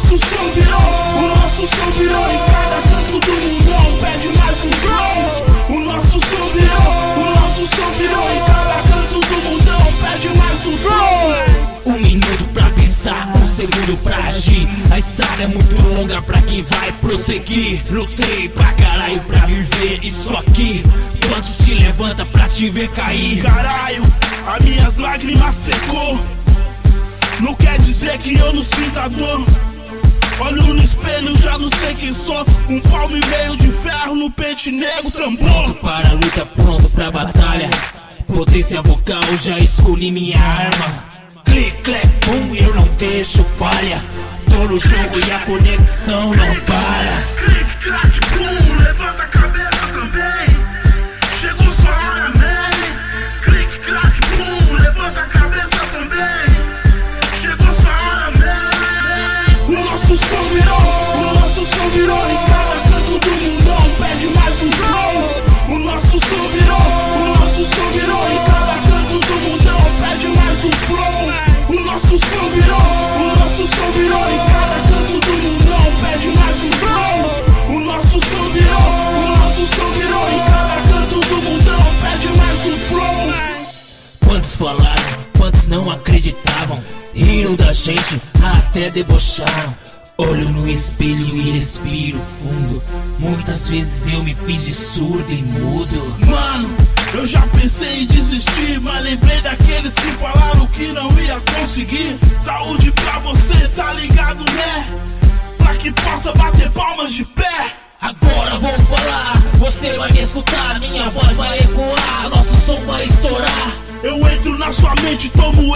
nosso som virou em cada canto do mundão, pede mais um flow. O nosso som virou em cada canto do mundão, pede mais do flow. 1 minuto pra pensar, 1 segundo pra agir. A estrada é muito longa pra quem vai prosseguir. Lutei pra caralho pra viver isso aqui. Quantos se levanta pra te ver cair? Caralho, as minhas lágrimas secou. Não quer dizer que eu não sinta dor. Olho no espelho, já não sei quem sou. Um palmo e meio de ferro no pente negro, tambor. Pronto para a luta, pronto pra batalha. Potência vocal, já escolhi minha arma. Clique, clac, pum, eu não deixo falha. Tô no jogo e a conexão não para. Clique, clac, pum, levanta a cabeça também. Chegou sua hora, vem. Clique, clac, pum, levanta a cabeça também. Chegou sua hora, vem. O nosso som virou em cada canto do mundão, pede mais um flow. O nosso som virou em cada canto do mundão, pede mais do flow. O nosso som virou em cada canto do mundão, pede mais um flow. O nosso som virou em cada canto do mundão, pede mais do flow. Quantos falaram, quantos não acreditavam, riram da gente, até debocharam. Olho no espelho e respiro fundo. Muitas vezes eu me fiz de surdo e mudo. Mano, eu já pensei em desistir, mas lembrei daqueles que falaram que não ia conseguir. Saúde pra vocês, tá ligado, né? Pra que possa bater palmas de pé. Agora vou falar, você vai me escutar, minha voz vai ecoar, nosso som vai estourar. Eu entro na sua mente, tomo